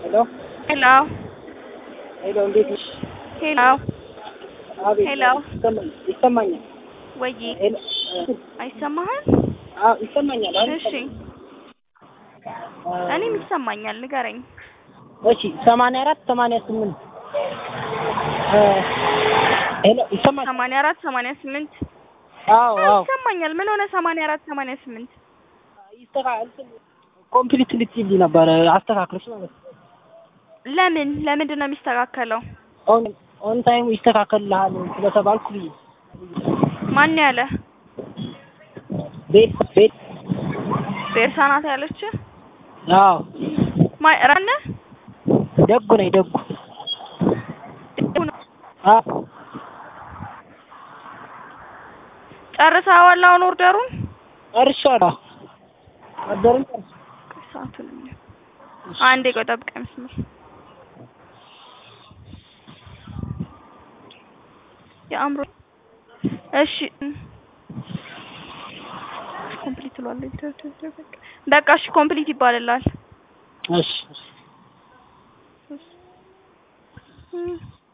Hello? Hello. Hello, እንዴት ነሽ? Hello. አቤት Hello. ይሰማኛል። ወይ አይሰማህም? አዎ ይሰማኛል። አሁን እሺ እኔም ይሰማኛል ንገረኝ። እሺ 84 88 ሄሎ ይሰማኛል? 84 88 አዎ አዎ ይሰማኛል። ምን ሆነ 84 88? ይስተካከል ኮምፕሊት ልትይልኝ ነበር አስተካክለሽ ማለት ነው። ለምንድን ነው የሚስተካከለው? ኦን ታይም ይስተካከልልሃል ስለተባልኩ ብዬ ማን ያለ? ቤት ቤርሳ ናት ያለች? አዎ ረነ ደጉ ነኝ ደጉ አዎ ጨርሰዋል አሁን ኦርደሩን? ጨርሻለሁ። ኦርደሩን ሰዓቱን አንዴ ቆይ ጠብቀኝ መስመር የአምሮ እሺ ኮምፕሊት ብሏል። በቃ እሺ ኮምፕሊት ይባልላል። እሺ